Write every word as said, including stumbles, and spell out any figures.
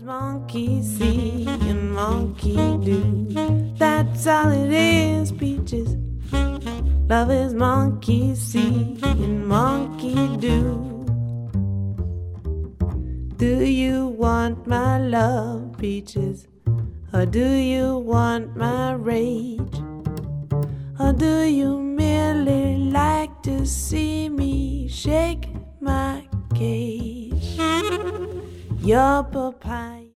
monkey see and monkey do. That's all it is, peaches. Love is monkey see and monkey do. Do you want my love, peaches? Or do you want my rage? Or do you merely like to see me shake my cage? Your